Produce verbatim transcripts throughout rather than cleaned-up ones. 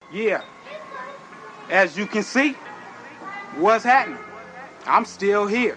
Yeah, as you can see, what's happening? I'm still here.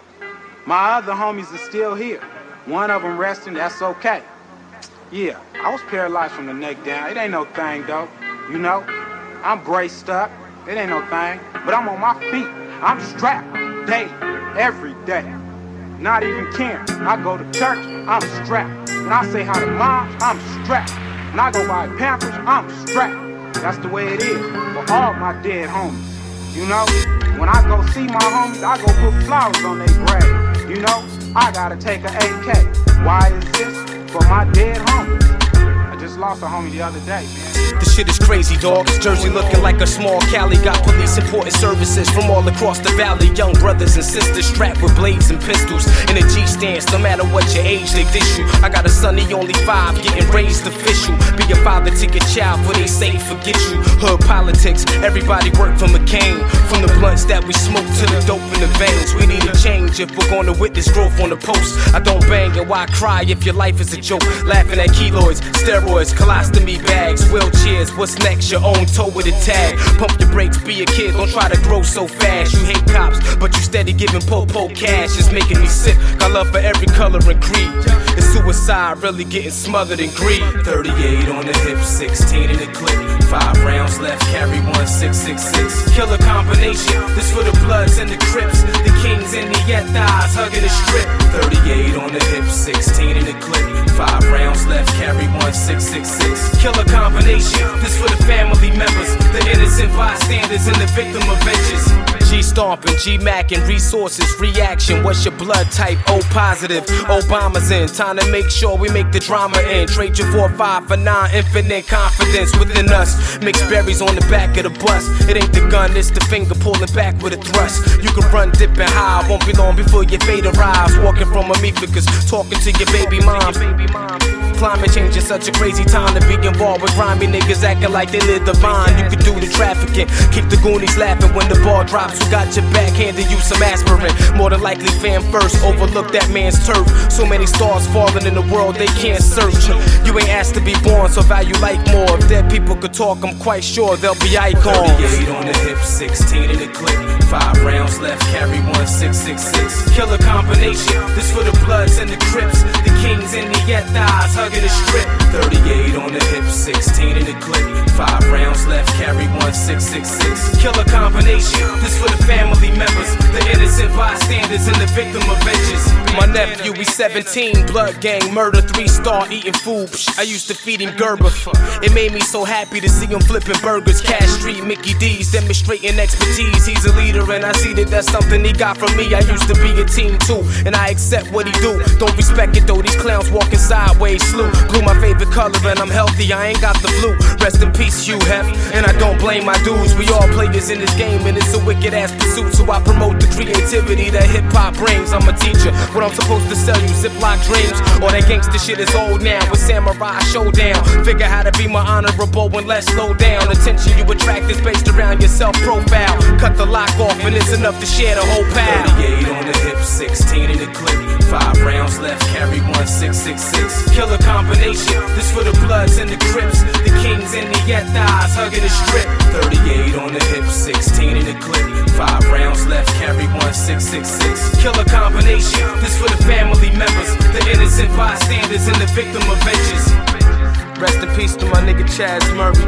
My other homies are still here. One of them resting, that's okay. Yeah, I was paralyzed from the neck down. It ain't no thing though, you know? I'm braced up, it ain't no thing. But I'm on my feet, I'm strapped, day, every day. Not even caring. I go to church, I'm strapped. When I say hi to mom, I'm strapped. When I go buy Pampers, I'm strapped. That's the way it is for all my dead homies. You know, when I go see my homies, I go put flowers on their grave. You know, I gotta take an A K. Why is this? For my dead homies. I just lost a homie the other day, man. This shit is crazy, dog. Jersey looking like a small Cali. Got police important services from all across the valley. Young brothers and sisters strapped with blades and pistols. In a G stance, no matter what your age, they dish you. I got a son, he only five, getting raised official. Be a father to your child, for they say forget you. Hood politics, everybody work for McCain. From the blunts that we smoke to the dope in the veins. We need a change if we're gonna witness growth on the post. I don't bang and why cry if your life is a joke. Laughing at keloids, steroids, colostomy bags, wheelchairs. What's next? Your own toe with a tag. Pump your brakes, be a kid, don't try to grow so fast. You hate cops, but you steady giving po-po cash. It's making me sick, got love for every color and creed. It's suicide, really getting smothered in greed. Thirty-eight on the hip, sixteen in the clip. Five rounds left, carry one, six, six, six. Killer combination, this for the Bloods and the Crips. The Kings and the Yethas hugging the strip. Thirty-eight on the hip, sixteen in the clip. Five rounds left, carry one, six, six, six. Killer combination, this for the family members, the innocent bystanders and the victim avengers. G stomping, G macking, resources, reaction. What's your blood type? O positive. Obama's in. Time to make sure we make the drama in. Trade your four five for nine. Infinite confidence within us. Mixed berries on the back of the bus. It ain't the gun, it's the finger pulling back with a thrust. You can run, dip and high. Won't be long before your fate arrives. Walking from Amificus, talking to your baby mom. Climate change is such a crazy time to be involved with grimy niggas acting like they live divine. You can do the trafficking, keep the Goonies laughing when the ball drops. Who got your back, handing you some aspirin? More than likely fan first, overlook that man's turf. So many stars falling in the world they can't search. You ain't asked to be born, so value life more. If dead people could talk, I'm quite sure they'll be icons. Thirty-eight on the hip, sixteen in the clip. Five rounds left, carry one, six, six, six. Killer combination, this for the Bloods and the Crips. The Kings and the Yethas hugging the strip. Thirty-eight on the hip, sixteen in the clip. Five rounds left, carry one, six, six, six. Killer combination, this for the family members, the innocent bystanders and the victim avengers. My nephew, we seventeen, blood gang, murder, three star, eating food. Psh, I used to feed him Gerber. It made me so happy to see him flipping burgers. Cash Street, Mickey D's, demonstrating expertise. He's a leader and I see that that's something he got from me. I used to be a team too, and I accept what he do. Don't respect it though, these clowns walking sideways. Slew, blue my favorite color and I'm healthy, I ain't got the flu. Rest in peace, Hugh Hef, and I don't blame my dudes. We all players in this game and it's a wicked ass pursuit. So I promote the creativity that hip hop brings. I'm a teacher, what I'm supposed to sell you, Ziploc dreams. All that gangsta shit is old now, with Samurai Showdown. Figure how to be more honorable and less slow down. Attention you attract is based around your self-profile. Cut the lock off and it's enough to share the whole pile. Thirty-eight on the hip, sixteen in the clip. Five rounds left, carry one, six, six, six. Killer combination, this for the Bloods and the Crips. The Kings and the Yethas hugging the strip. Thirty-eight on the hip, sixteen in the clip. Five rounds left, carry one, six, six, six. Killer combination, this for the family members, the innocent bystanders and the victim avengers. Rest in peace to my nigga Chaz Murray.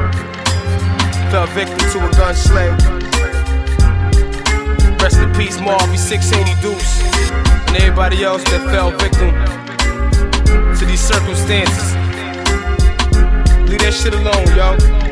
Fell victim to a gun slave. Rest in peace Marvy six eighty Deuce, and everybody else that fell victim to these circumstances. Leave that shit alone, yo.